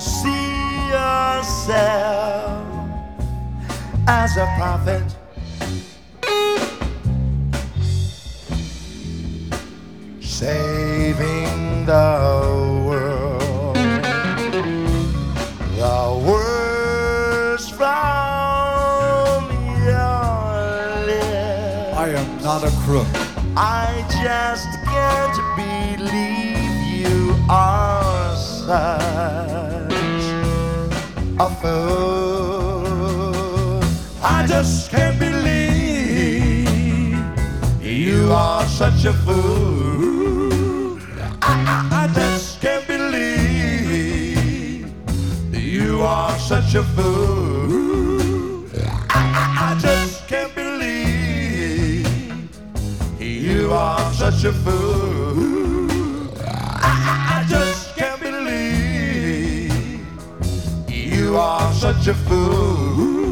see yourself as a prophet, saving the world, the words from your lips. I am not a crook. I just can't believe you are such a fool. I just can't believe you are such a fool. I just can't believe you are such a fool. I just can't believe you are such a fool. I just can't believe you are such a fool.